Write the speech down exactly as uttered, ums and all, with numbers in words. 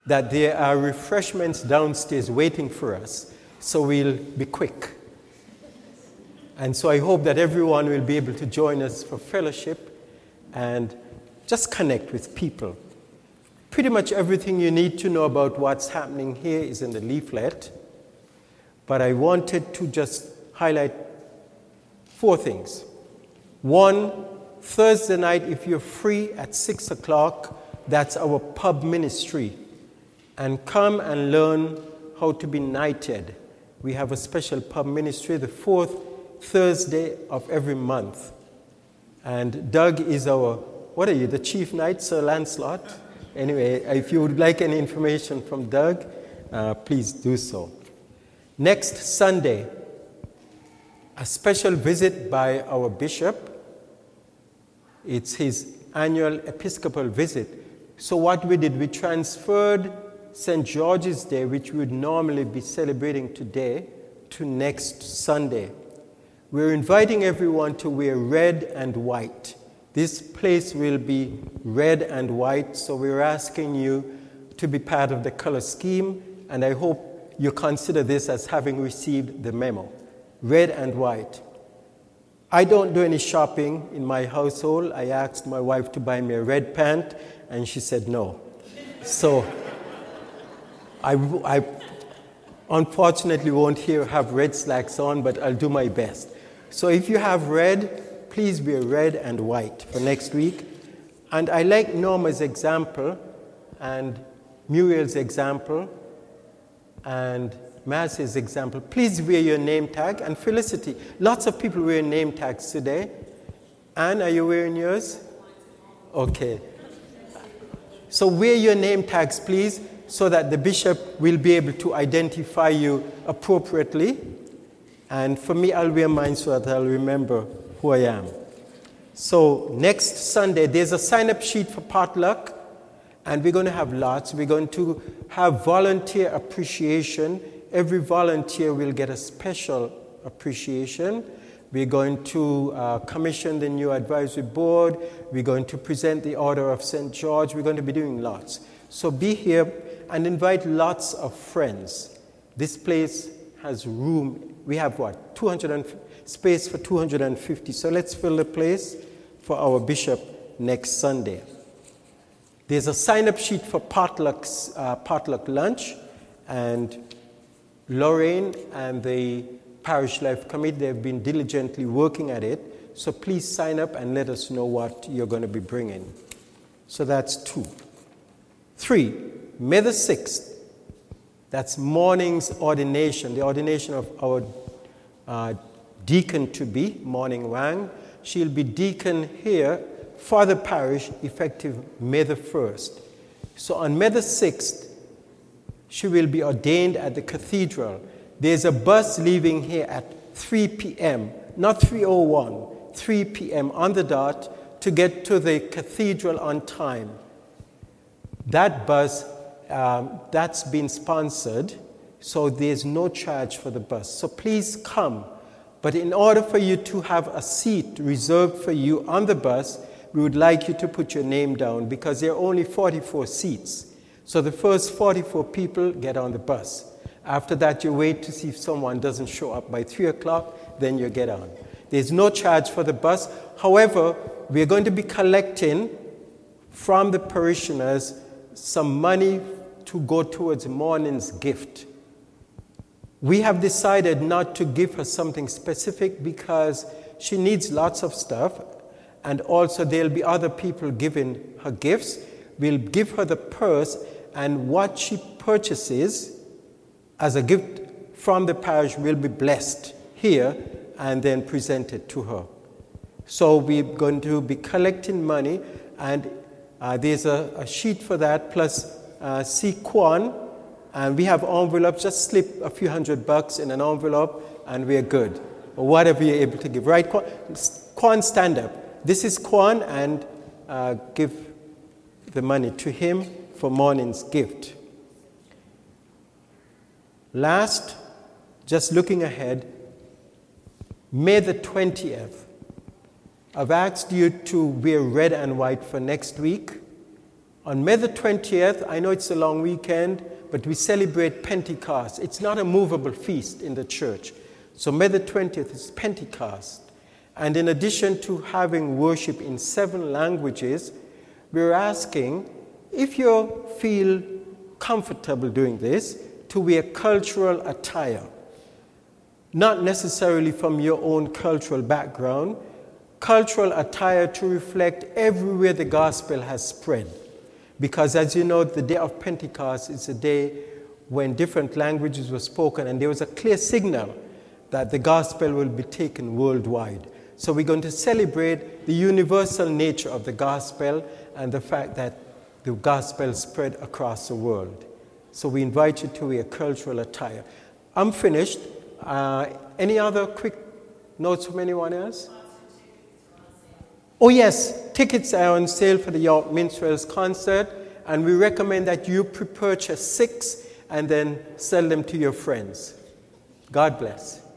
that there are refreshments downstairs waiting for us, so we'll be quick. And so I hope that everyone will be able to join us for fellowship and just connect with people. Pretty much everything you need to know about what's happening here is in the leaflet, but I wanted to just highlight four things. One, Thursday night, if you're free at six o'clock, that's our pub ministry. And come and learn how to be knighted. We have a special pub ministry the fourth Thursday of every month. And Doug is our, what are you, the chief knight, Sir Lancelot? Anyway, if you would like any information from Doug, uh, please do so. Next Sunday, a special visit by our bishop. It's his annual Episcopal visit. So what we did, we transferred Saint George's Day, which we would normally be celebrating today, to next Sunday. We're inviting everyone to wear red and white. This place will be red and white, so we're asking you to be part of the color scheme, and I hope you consider this as having received the memo. Red and white. I don't do any shopping in my household. I asked my wife to buy me a red pant, and she said no. So I, I unfortunately won't here have red slacks on, but I'll do my best. So if you have red, please wear red and white for next week. And I like Norma's example and Muriel's example and Marcy's example. Please wear your name tag. And Felicity, lots of people wear name tags today. Anne, are you wearing yours? Okay. So wear your name tags, please, so that the bishop will be able to identify you appropriately. And for me, I'll wear mine so that I'll remember who I am. So next Sunday, there's a sign-up sheet for potluck, and we're going to have lots. We're going to have volunteer appreciation. Every volunteer will get a special appreciation. We're going to uh, commission the new advisory board. We're going to present the Order of Saint George. We're going to be doing lots. So be here and invite lots of friends. This place has room. We have what? two hundred space for two hundred fifty. So let's fill the place for our bishop next Sunday. There's a sign-up sheet for potlucks, uh, potluck lunch, and Lorraine and the Parish Life Committee, they've been diligently working at it. So please sign up and let us know what you're going to be bringing. So that's two. Three, May the sixth, that's morning's ordination, the ordination of our uh, deacon-to-be, Morning Wang. She'll be deacon here for the parish effective May the first. So on May the sixth, she will be ordained at the cathedral. There's a bus leaving here at three p.m., not three oh one, three p.m. on the dot to get to the cathedral on time. That bus, um, that's been sponsored, so there's no charge for the bus. So please come. But in order for you to have a seat reserved for you on the bus, we would like you to put your name down because there are only forty-four seats. So the first forty-four people get on the bus. After that, you wait to see if someone doesn't show up by three o'clock, then you get on. There's no charge for the bus. However, we're going to be collecting from the parishioners some money to go towards morning's gift. We have decided not to give her something specific because she needs lots of stuff, and also there'll be other people giving her gifts. We'll give her the purse, and what she purchases as a gift from the parish will be blessed here and then presented to her. So we're going to be collecting money, and uh, there's a, a sheet for that, plus uh, see Kwan, and we have envelopes. Just slip a few hundred bucks in an envelope, and we're good. Or whatever you're able to give. Right, Kwan? Kwan, stand up. This is Kwan, and uh, give the money to him for morning's gift. Last, just looking ahead, May the twentieth. I've asked you to wear red and white for next week. On May the twentieth, I know it's a long weekend, but we celebrate Pentecost. It's not a movable feast in the church. So May the twentieth is Pentecost. And in addition to having worship in seven languages, we're asking, if you feel comfortable doing this, to wear cultural attire. Not necessarily from your own cultural background, cultural attire to reflect everywhere the gospel has spread. Because as you know, the day of Pentecost is a day when different languages were spoken, and there was a clear signal that the gospel will be taken worldwide. So we're going to celebrate the universal nature of the gospel and the fact that the gospel spread across the world. So we invite you to wear cultural attire. I'm finished. Uh, any other quick notes from anyone else? Oh yes, tickets are on sale for the York Minstrels concert, and we recommend that you pre-purchase six and then sell them to your friends. God bless.